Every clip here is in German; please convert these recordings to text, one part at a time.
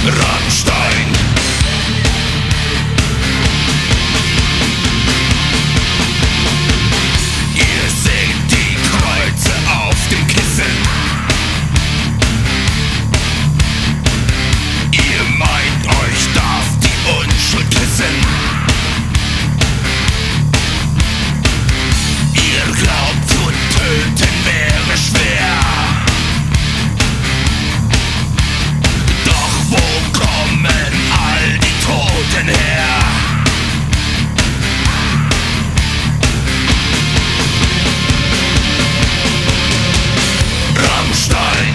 Rammstein. Ihr seht die Kreuze auf dem Kissen. Ihr meint, euch darf die Unschuld küssen. Ihr glaubt, zu töten wäre schwer. Doch wo kommen all die Toten her? Rammstein.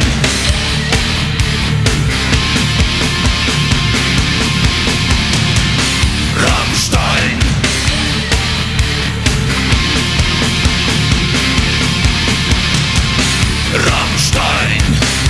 Rammstein. Rammstein.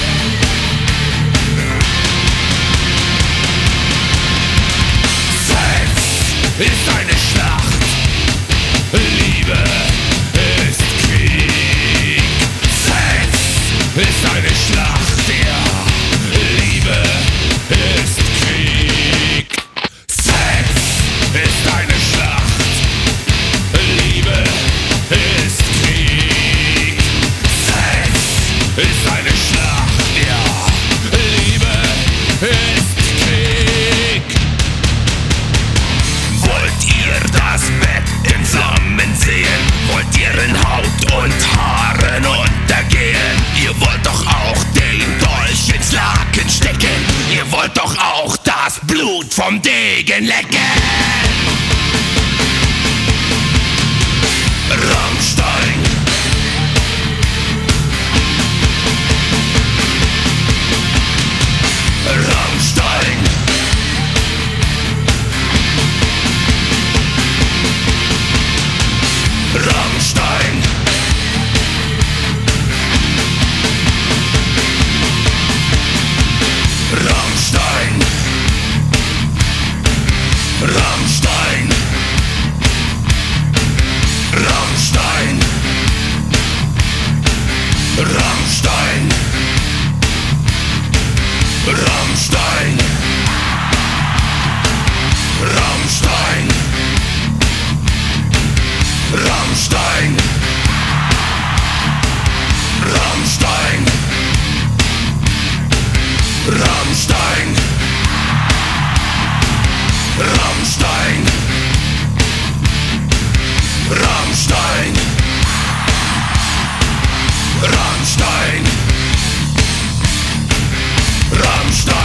Sex ist eine Schlacht, Liebe ist Krieg. Sex ist eine Schlacht, ja, Liebe ist Krieg. Sex ist eine Schlacht, Liebe ist Krieg. Sex ist eine Schlacht, ja, Liebe ist Krieg. Wollt ihr das Bett in Flammen sehen? Wollt ihr in Haut und Haaren untergehen? Ihr wollt doch auch den Dolch ins Laken stecken. Ihr wollt doch auch das Blut vom Degen lecken. Rammstein. Rammstein. Rammstein. Rammstein. Rammstein. Rammstein. Rammstein. Rammstein. Rammstein. Rammstein. Rammstein. Rammstein. Rammstein. Rammstein. Rammstein. Rammstein.